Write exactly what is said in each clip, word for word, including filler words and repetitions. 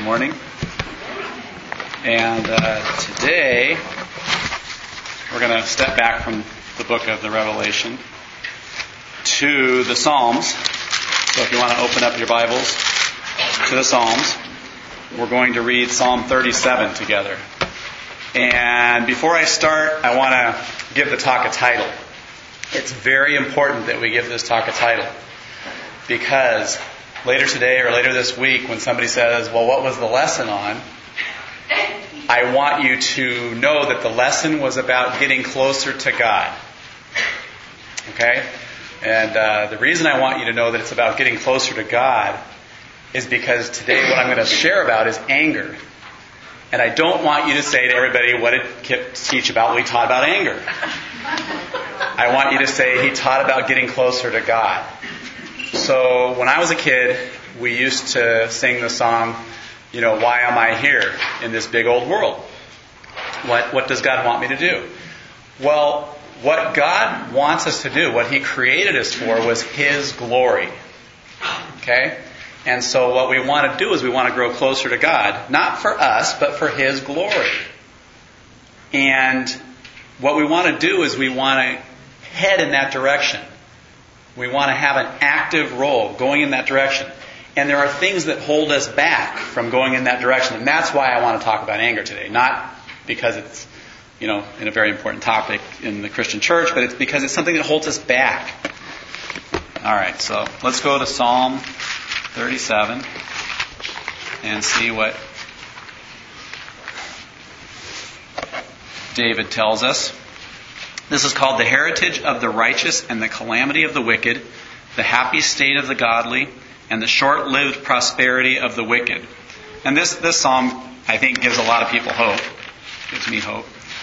morning. And uh, today we're going to step back from the book of the Revelation to the Psalms. So if you want to open up your Bibles to the Psalms, we're going to read Psalm thirty-seven together. And before I start, I want to give the talk a title. It's very important that we give this talk a title, because later today or later this week when somebody says, well, what was the lesson on? I want you to know that the lesson was about getting closer to God. Okay? And uh, the reason I want you to know that it's about getting closer to God is because today what I'm going to share about is anger. And I don't want you to say to everybody, what did Kip teach about? Well, he taught about anger. I want you to say he taught about getting closer to God. So when I was a kid, we used to sing the song, you know, why am I here in this big old world? What what does God want me to do? Well, what God wants us to do, what He created us for, was His glory. Okay? And so what we want to do is we want to grow closer to God, not for us, but for His glory. And what we want to do is we want to head in that direction. We want to have an active role going in that direction. And there are things that hold us back from going in that direction. And that's why I want to talk about anger today. Not because it's, you know, in a very important topic in the Christian church, but it's because it's something that holds us back. All right, so let's go to Psalm thirty-seven and see what David tells us. This is called the heritage of the righteous and the calamity of the wicked, the happy state of the godly, and the short-lived prosperity of the wicked. And this, this psalm, I think, gives a lot of people hope. Gives me hope.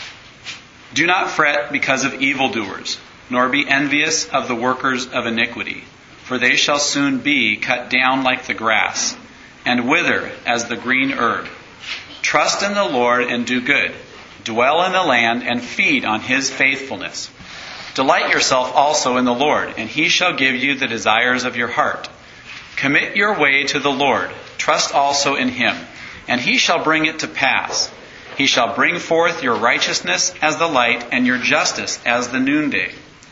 Do not fret because of evildoers, nor be envious of the workers of iniquity, for they shall soon be cut down like the grass, and wither as the green herb. Trust in the Lord and do good. Dwell in the land and feed on His faithfulness. Delight yourself also in the Lord, and He shall give you the desires of your heart. Commit your way to the Lord. Trust also in Him, and He shall bring it to pass. He shall bring forth your righteousness as the light, and your justice as the noonday.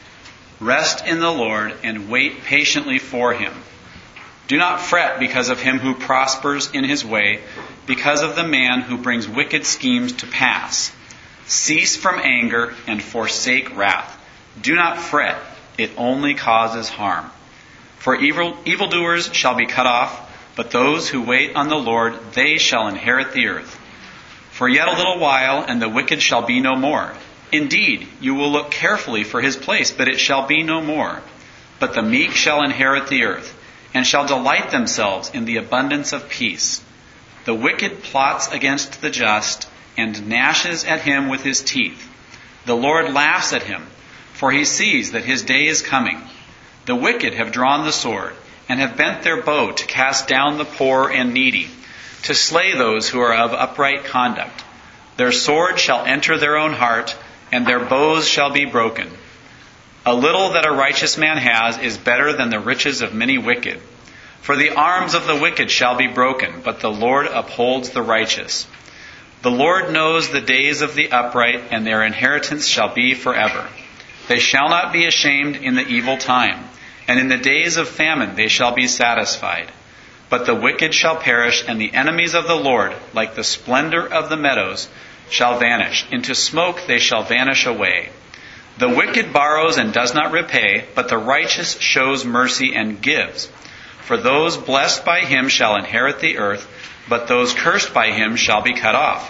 Rest in the Lord and wait patiently for Him. Do not fret because of him who prospers in his way, because of the man who brings wicked schemes to pass. Cease from anger and forsake wrath. Do not fret, it only causes harm. For evil evildoers shall be cut off, but those who wait on the Lord, they shall inherit the earth. For yet a little while, and the wicked shall be no more. Indeed, you will look carefully for his place, but it shall be no more. But the meek shall inherit the earth, and shall delight themselves in the abundance of peace. The wicked plots against the just, and gnashes at him with his teeth. The Lord laughs at him, for He sees that his day is coming. The wicked have drawn the sword, and have bent their bow to cast down the poor and needy, to slay those who are of upright conduct. Their sword shall enter their own heart, and their bows shall be broken. A little that a righteous man has is better than the riches of many wicked. For the arms of the wicked shall be broken, but the Lord upholds the righteous. The Lord knows the days of the upright, and their inheritance shall be forever. They shall not be ashamed in the evil time, and in the days of famine they shall be satisfied. But the wicked shall perish, and the enemies of the Lord, like the splendor of the meadows, shall vanish. Into smoke they shall vanish away. The wicked borrows and does not repay, but the righteous shows mercy and gives. For those blessed by Him shall inherit the earth, but those cursed by Him shall be cut off.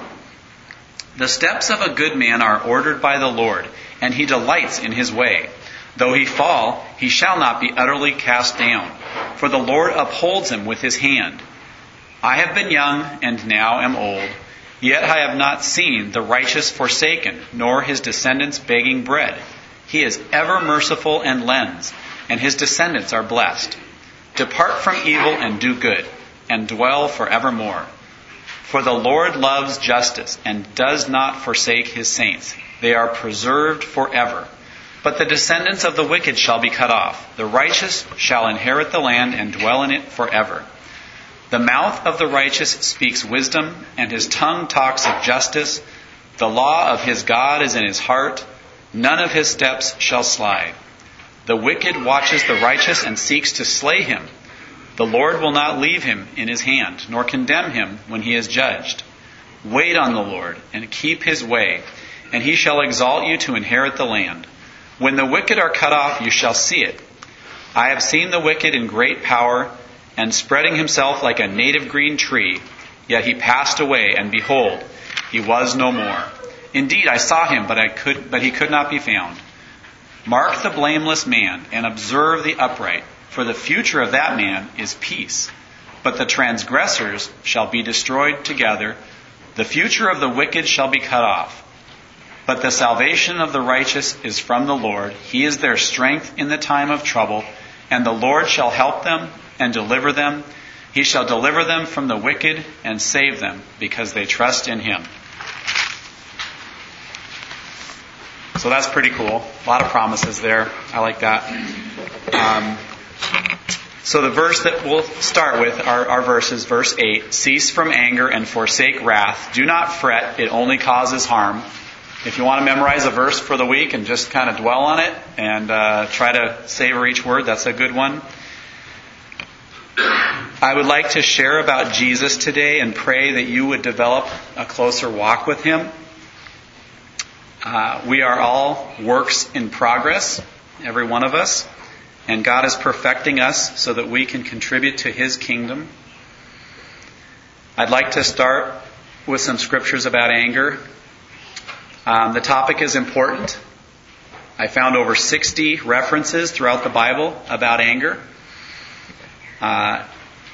The steps of a good man are ordered by the Lord, and He delights in his way. Though he fall, he shall not be utterly cast down, for the Lord upholds him with His hand. I have been young, and now am old, yet I have not seen the righteous forsaken, nor his descendants begging bread. He is ever merciful and lends, and his descendants are blessed. Depart from evil and do good, and dwell forevermore. For the Lord loves justice, and does not forsake His saints. They are preserved forever. But the descendants of the wicked shall be cut off. The righteous shall inherit the land and dwell in it forever. The mouth of the righteous speaks wisdom, and his tongue talks of justice. The law of his God is in his heart. None of his steps shall slide. The wicked watches the righteous and seeks to slay him. The Lord will not leave him in his hand, nor condemn him when he is judged. Wait on the Lord and keep his way, and he shall exalt you to inherit the land. When the wicked are cut off, you shall see it. I have seen the wicked in great power, and spreading himself like a native green tree. Yet he passed away, and behold, he was no more. Indeed, I saw him, but I could, but he could not be found. Mark the blameless man, and observe the upright, for the future of that man is peace. But the transgressors shall be destroyed together. The future of the wicked shall be cut off. But the salvation of the righteous is from the Lord. He is their strength in the time of trouble, and the Lord shall help them and deliver them. He shall deliver them from the wicked and save them, because they trust in him. So that's pretty cool. A lot of promises there. I like that. Um, so the verse that we'll start with, our, our verse is verse eight. Cease from anger and forsake wrath. Do not fret. It only causes harm. If you want to memorize a verse for the week and just kind of dwell on it and uh, try to savor each word, that's a good one. I would like to share about Jesus today and pray that you would develop a closer walk with him. Uh, we are all works in progress, every one of us, and God is perfecting us so that we can contribute to his kingdom. I'd like to start with some scriptures about anger. Um, the topic is important. I found over sixty references throughout the Bible about anger. Uh,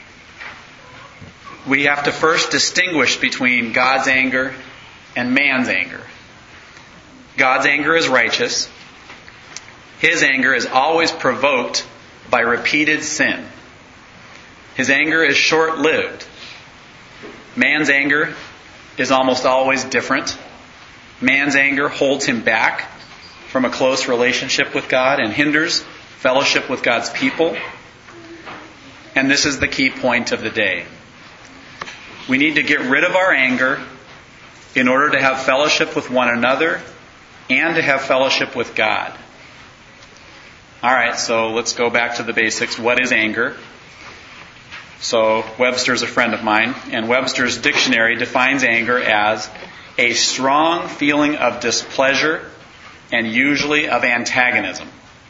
we have to first distinguish between God's anger and man's anger. God's anger is righteous. His anger is always provoked by repeated sin. His anger is short-lived. Man's anger is almost always different. Man's anger holds him back from a close relationship with God and hinders fellowship with God's people. And this is the key point of the day. We need to get rid of our anger in order to have fellowship with one another and to have fellowship with God. All right, so let's go back to the basics. What is anger? So Webster's a friend of mine, and Webster's dictionary defines anger as a strong feeling of displeasure and usually of antagonism.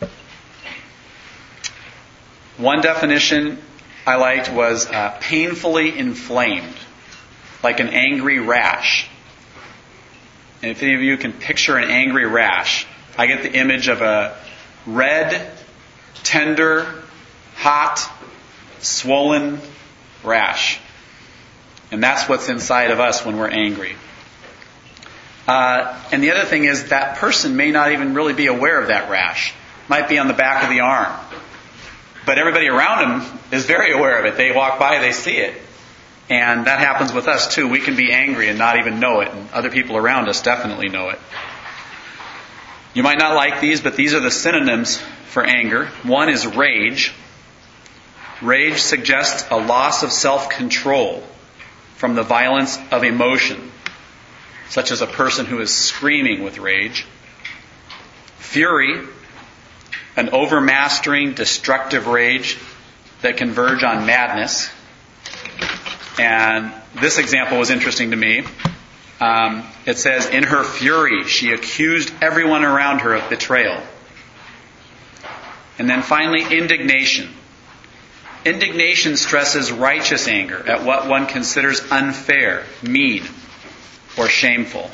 One definition I liked was uh, painfully inflamed, like an angry rash. And if any of you can picture an angry rash, I get the image of a red, tender, hot, swollen rash. And that's what's inside of us when we're angry. Uh, and the other thing is that person may not even really be aware of that rash. Might be on the back of the arm. But everybody around him is very aware of it. They walk by, they see it. And that happens with us too. We can be angry and not even know it. And other people around us definitely know it. You might not like these, but these are the synonyms for anger. One is rage. Rage suggests a loss of self-control from the violence of emotion, such as a person who is screaming with rage. Fury, an overmastering, destructive rage that can verge on madness. And this example was interesting to me. Um, it says, in her fury, she accused everyone around her of betrayal. And then finally, indignation. Indignation stresses righteous anger at what one considers unfair, mean, or shameful.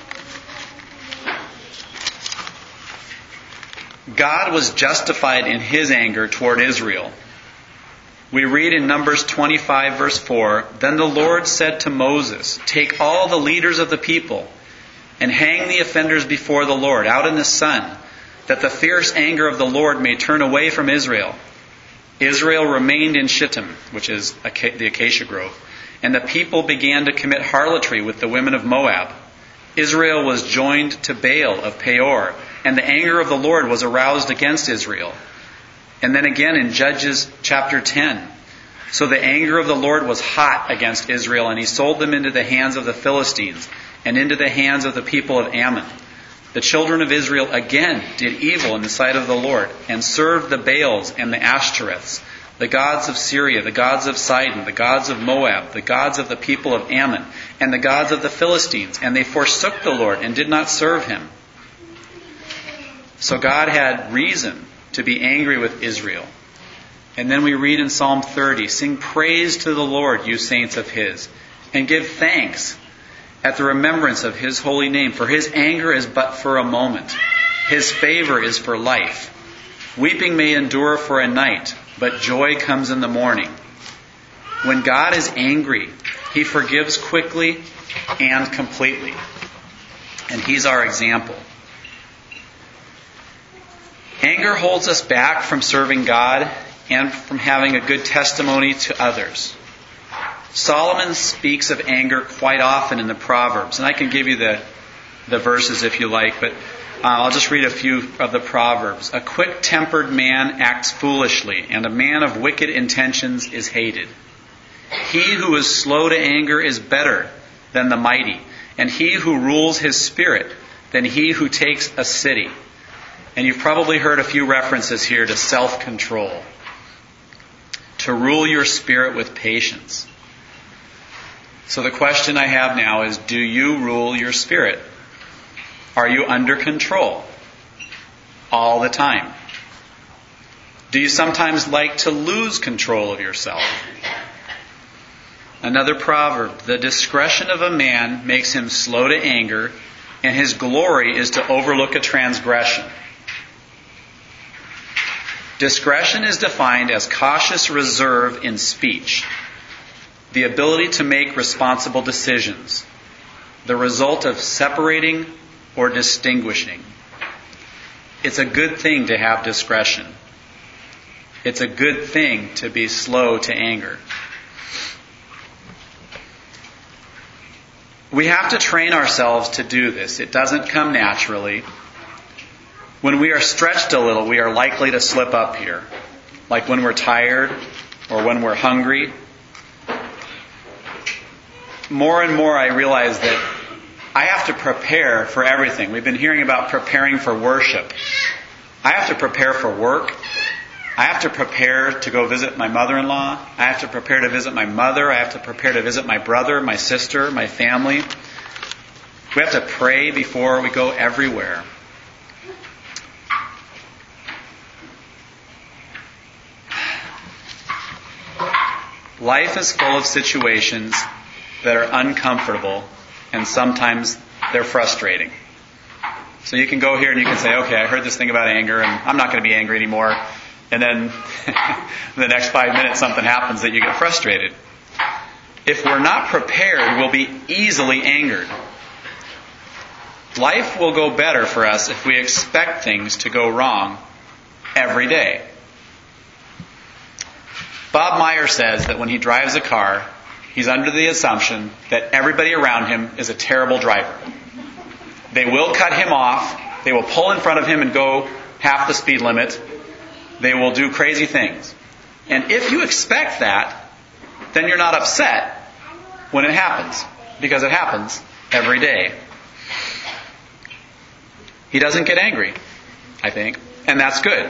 God was justified in his anger toward Israel. We read in Numbers twenty-five, verse four, Then the Lord said to Moses, Take all the leaders of the people and hang the offenders before the Lord out in the sun, that the fierce anger of the Lord may turn away from Israel. Israel remained in Shittim, which is the acacia grove, and the people began to commit harlotry with the women of Moab. Israel was joined to Baal of Peor, and the anger of the Lord was aroused against Israel. And then again in Judges chapter ten, So the anger of the Lord was hot against Israel, and he sold them into the hands of the Philistines and into the hands of the people of Ammon. The children of Israel again did evil in the sight of the Lord, and served the Baals and the Ashtoreths, the gods of Syria, the gods of Sidon, the gods of Moab, the gods of the people of Ammon, and the gods of the Philistines. And they forsook the Lord and did not serve him. So God had reason to be angry with Israel. And then we read in Psalm thirty, "Sing praise to the Lord, you saints of his, and give thanks at the remembrance of his holy name. For his anger is but for a moment. His favor is for life. Weeping may endure for a night, but joy comes in the morning." When God is angry, he forgives quickly and completely. And he's our example. Anger holds us back from serving God and from having a good testimony to others. Solomon speaks of anger quite often in the Proverbs, and I can give you the, the verses if you like, but uh, I'll just read a few of the Proverbs. "A quick-tempered man acts foolishly, and a man of wicked intentions is hated. He who is slow to anger is better than the mighty, and he who rules his spirit than he who takes a city." And you've probably heard a few references here to self-control. To rule your spirit with patience. So the question I have now is, do you rule your spirit? Are you under control all the time? Do you sometimes like to lose control of yourself? Another proverb, "The discretion of a man makes him slow to anger, and his glory is to overlook a transgression." Discretion is defined as cautious reserve in speech, the ability to make responsible decisions, the result of separating or distinguishing. It's a good thing to have discretion. It's a good thing to be slow to anger. We have to train ourselves to do this. It doesn't come naturally. When we are stretched a little, we are likely to slip up here. Like when we're tired or when we're hungry. More and more I realize that I have to prepare for everything. We've been hearing about preparing for worship. I have to prepare for work. I have to prepare to go visit my mother-in-law. I have to prepare to visit my mother. I have to prepare to visit my brother, my sister, my family. We have to pray before we go everywhere. Life is full of situations that are uncomfortable, and sometimes they're frustrating. So you can go here and you can say, okay, I heard this thing about anger, and I'm not going to be angry anymore. And then in the next five minutes something happens that you get frustrated. If we're not prepared, we'll be easily angered. Life will go better for us if we expect things to go wrong every day. Bob Meyer says that when he drives a car, he's under the assumption that everybody around him is a terrible driver. They will cut him off. They will pull in front of him and go half the speed limit. They will do crazy things. And if you expect that, then you're not upset when it happens, because it happens every day. He doesn't get angry, I think, and that's good.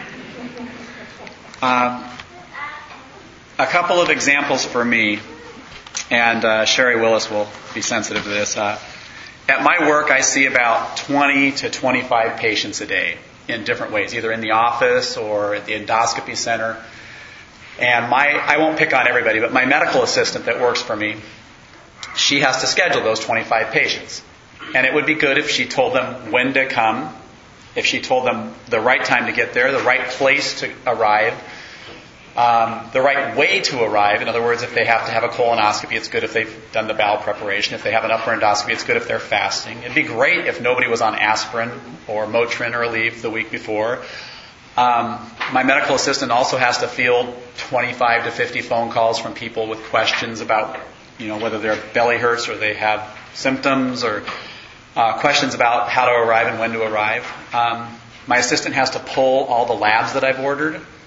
Uh, a couple of examples for me, and uh, Sherry Willis will be sensitive to this. Uh, at my work, I see about twenty to twenty-five patients a day in different ways, either in the office or at the endoscopy center. And my, I won't pick on everybody, but my medical assistant that works for me, she has to schedule those twenty-five patients. And it would be good if she told them when to come, if she told them the right time to get there, the right place to arrive, um, the right way to arrive. In other words, if they have to have a colonoscopy, it's good if they've done the bowel preparation. If they have an upper endoscopy, it's good if they're fasting. It'd be great if nobody was on aspirin or Motrin or Aleve the week before. Um, my medical assistant also has to field twenty-five to fifty phone calls from people with questions about, you know, whether their belly hurts or they have symptoms, or uh, questions about how to arrive and when to arrive. Um, my assistant has to pull all the labs that I've ordered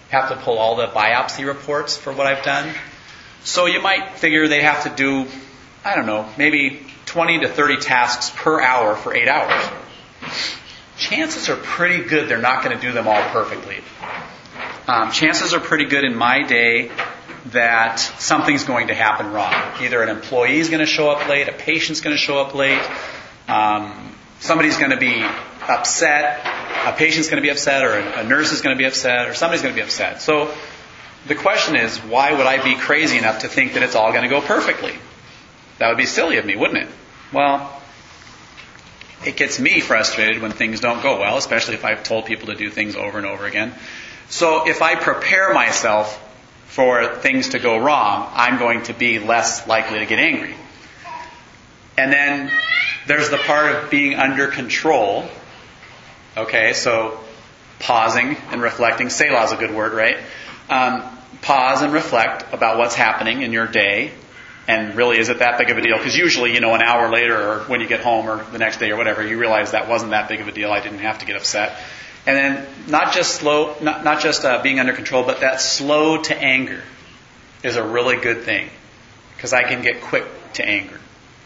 have to pull all the biopsy reports for what I've done. So you might figure they have to do, I don't know, maybe twenty to thirty tasks per hour for eight hours. Chances are pretty good they're not going to do them all perfectly. Um, chances are pretty good in my day that something's going to happen wrong. Either an employee is going to show up late, a patient's going to show up late, um, somebody's going to be upset, a patient's going to be upset, or a, a nurse is going to be upset, or somebody's going to be upset. So the question is, why would I be crazy enough to think that it's all going to go perfectly? That would be silly of me, wouldn't it? Well, it gets me frustrated when things don't go well, especially if I've told people to do things over and over again. So if I prepare myself for things to go wrong, I'm going to be less likely to get angry. And then there's the part of being under control. Okay, so pausing and reflecting. Selah is a good word, right? Um, pause and reflect about what's happening in your day. And really, is it that big of a deal? Because usually, you know, an hour later or when you get home or the next day or whatever, you realize that wasn't that big of a deal. I didn't have to get upset. And then not just slow, not, not just uh, being under control, but that slow to anger is a really good thing. Because I can get quick to anger.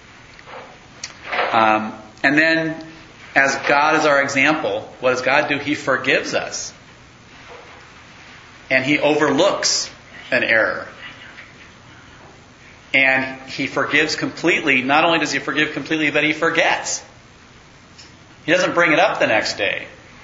Um, and then, as God is our example, what does God do? He forgives us. And He overlooks an error. And He forgives completely. Not only does He forgive completely, but He forgets. He doesn't bring it up the next day.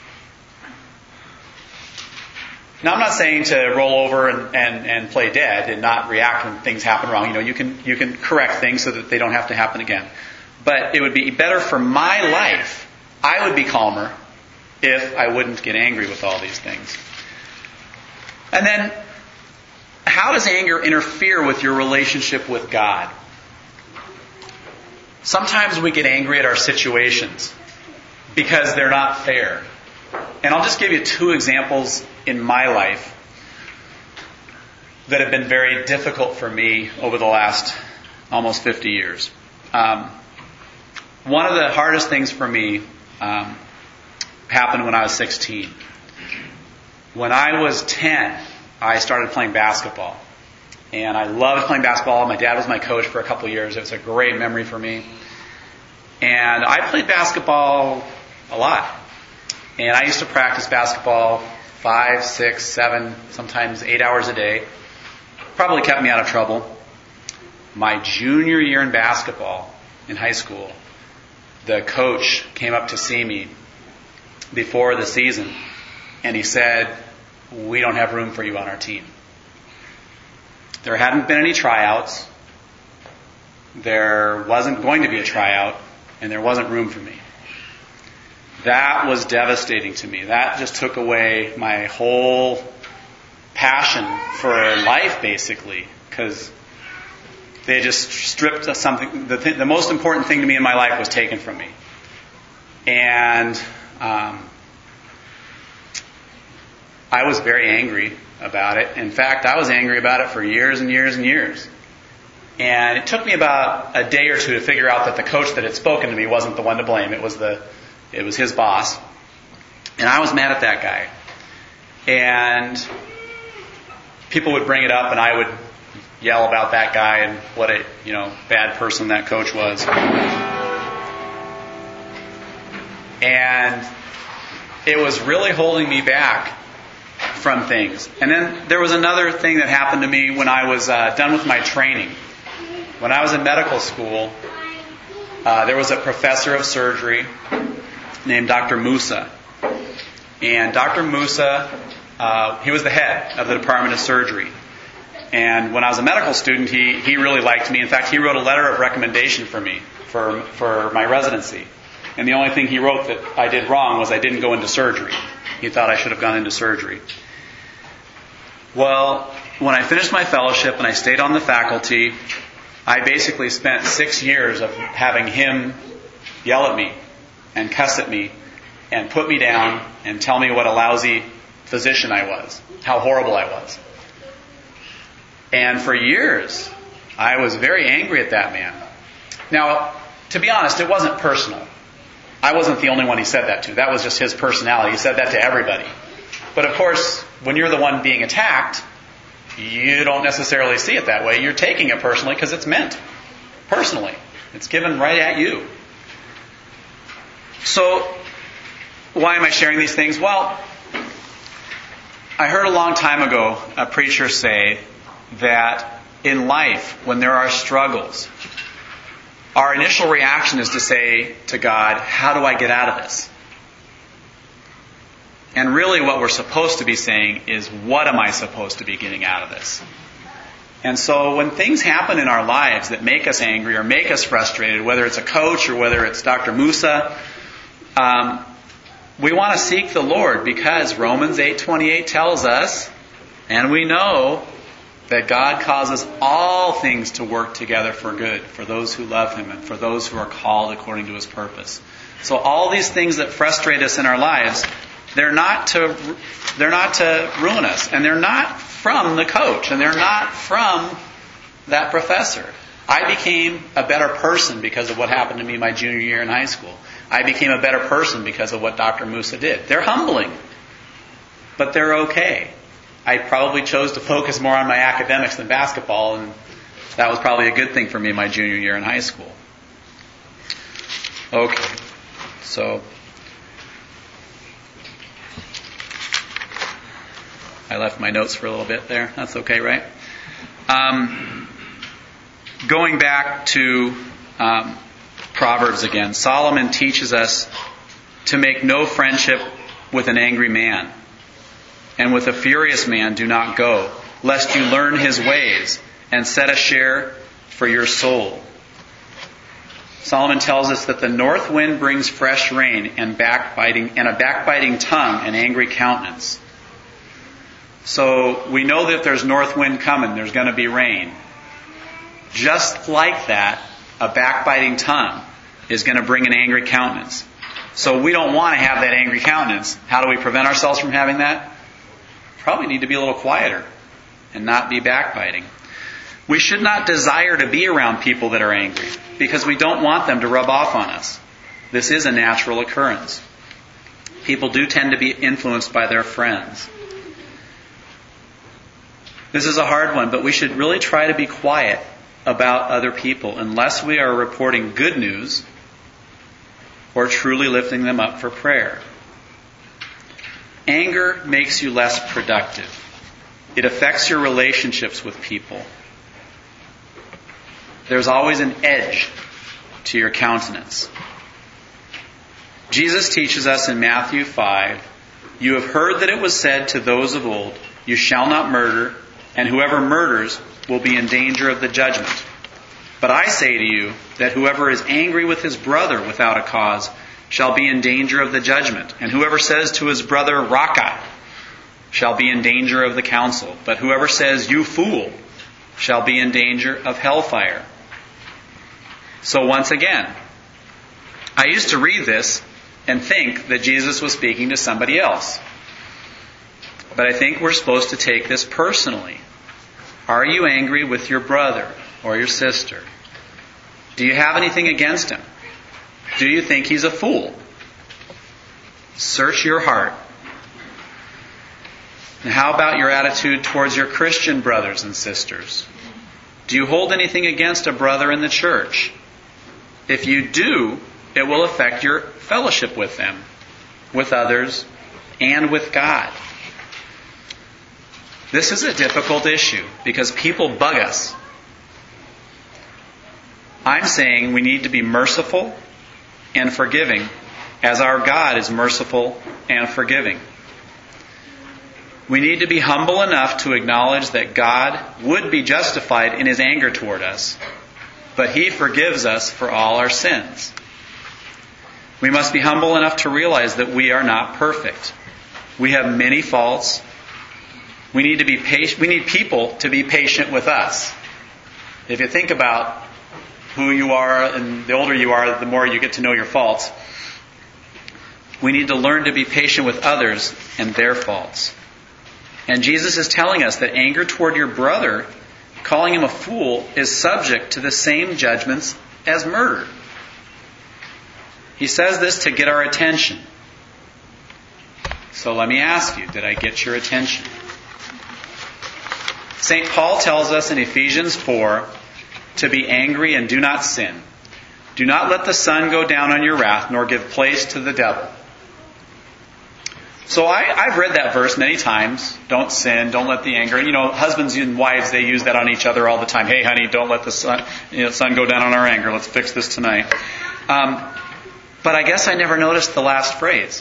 Now, I'm not saying to roll over and, and, and play dead and not react when things happen wrong. You know, you can you can correct things so that they don't have to happen again. But it would be better for my life, I would be calmer if I wouldn't get angry with all these things. And then, how does anger interfere with your relationship with God? Sometimes we get angry at our situations because they're not fair. And I'll just give you two examples in my life that have been very difficult for me over the last almost fifty years. Um, one of the hardest things for me um, happened when I was sixteen. When I was ten, I started playing basketball. And I loved playing basketball. My dad was my coach for a couple of years. It was a great memory for me. And I played basketball a lot. And I used to practice basketball five, six, seven, sometimes eight hours a day. Probably kept me out of trouble. My junior year in basketball in high school, the coach came up to see me before the season. And he said, "We don't have room for you on our team." There hadn't been any tryouts. There wasn't going to be a tryout. And there wasn't room for me. That was devastating to me. That just took away my whole passion for life, basically. Because they just stripped something. The, th- the most important thing to me in my life was taken from me. And um, I was very angry about it. In fact, I was angry about it for years and years and years. And it took me about a day or two to figure out that the coach that had spoken to me wasn't the one to blame. It was the, it was his boss. And I was mad at that guy. And people would bring it up and I would yell about that guy and what a, you know, bad person that coach was. And it was really holding me back from things. And then there was another thing that happened to me when I was uh, done with my training. When I was in medical school, uh, there was a professor of surgery named Doctor Musa. And Doctor Musa, uh, he was the head of the Department of Surgery. And when I was a medical student, he, he really liked me. In fact, he wrote a letter of recommendation for me for, for my residency. And the only thing he wrote that I did wrong was I didn't go into surgery. He thought I should have gone into surgery. Well, when I finished my fellowship and I stayed on the faculty, I basically spent six years of having him yell at me and cuss at me and put me down and tell me what a lousy physician I was, how horrible I was. And for years, I was very angry at that man. Now, to be honest, it wasn't personal. I wasn't the only one he said that to. That was just his personality. He said that to everybody. But of course, when you're the one being attacked, you don't necessarily see it that way. You're taking it personally because it's meant personally. It's given right at you. So, why am I sharing these things? Well, I heard a long time ago a preacher say that in life, when there are struggles, our initial reaction is to say to God, how do I get out of this? And really what we're supposed to be saying is, what am I supposed to be getting out of this? And so when things happen in our lives that make us angry or make us frustrated, whether it's a coach or whether it's Doctor Musa, um, we want to seek the Lord, because Romans eight twenty-eight tells us, and we know, that God causes all things to work together for good for those who love Him and for those who are called according to His purpose. So all these things that frustrate us in our lives, they're not to they're not to ruin us, and they're not from the coach, and they're not from that professor. I became a better person because of what happened to me my junior year in high school. I became a better person because of what Doctor Musa did. They're humbling, but they're okay. I probably chose to focus more on my academics than basketball, and that was probably a good thing for me my junior year in high school. Okay, so I left my notes for a little bit there. That's okay, right? Um, going back to um, Proverbs again, Solomon teaches us to make no friendship with an angry man, and with a furious man do not go, lest you learn his ways and set a share for your soul. Solomon tells us that the north wind brings fresh rain and backbiting, and a backbiting tongue and angry countenance. So we know that if there's north wind coming, there's going to be rain. Just like that, a backbiting tongue is going to bring an angry countenance. So we don't want to have that angry countenance. How do we prevent ourselves from having that? Probably need to be a little quieter and not be backbiting. We should not desire to be around people that are angry, because we don't want them to rub off on us. This is a natural occurrence. People do tend to be influenced by their friends. This is a hard one, but we should really try to be quiet about other people unless we are reporting good news or truly lifting them up for prayer. Anger makes you less productive. It affects your relationships with people. There's always an edge to your countenance. Jesus teaches us in Matthew five, "You have heard that it was said to those of old, 'You shall not murder,' and whoever murders will be in danger of the judgment. But I say to you that whoever is angry with his brother without a cause shall be in danger of the judgment. And whoever says to his brother, 'Raca,' shall be in danger of the council. But whoever says, 'You fool,' shall be in danger of hellfire." So once again, I used to read this and think that Jesus was speaking to somebody else. But I think we're supposed to take this personally. Are you angry with your brother or your sister? Do you have anything against him? Do you think he's a fool? Search your heart. And how about your attitude towards your Christian brothers and sisters? Do you hold anything against a brother in the church? If you do, it will affect your fellowship with them, with others, and with God. This is a difficult issue because people bug us. I'm saying we need to be merciful and forgiving as our God is merciful and forgiving. We need to be humble enough to acknowledge that God would be justified in His anger toward us, but He forgives us for all our sins. We must be humble enough to realize that we are not perfect. We have many faults. We need to be patient. We need people to be patient with us. If you think about who you are, and the older you are, the more you get to know your faults. We need to learn to be patient with others and their faults. And Jesus is telling us that anger toward your brother, calling him a fool, is subject to the same judgments as murder. He says this to get our attention. So let me ask you, did I get your attention? Saint Paul tells us in Ephesians four to be angry and do not sin. Do not let the sun go down on your wrath, nor give place to the devil. So I, I've read that verse many times. Don't sin, don't let the anger. You know, husbands and wives, they use that on each other all the time. Hey, honey, don't let the sun, you know, sun go down on our anger. Let's fix this tonight. Um, but I guess I never noticed the last phrase.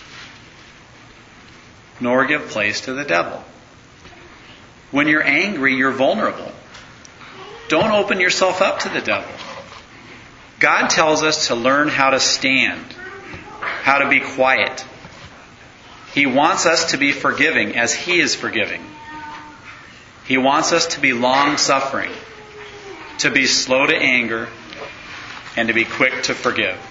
Nor give place to the devil. When you're angry, you're vulnerable. Don't open yourself up to the devil. God tells us to learn how to stand, how to be quiet. He wants us to be forgiving as He is forgiving. He wants us to be long-suffering, to be slow to anger, and to be quick to forgive.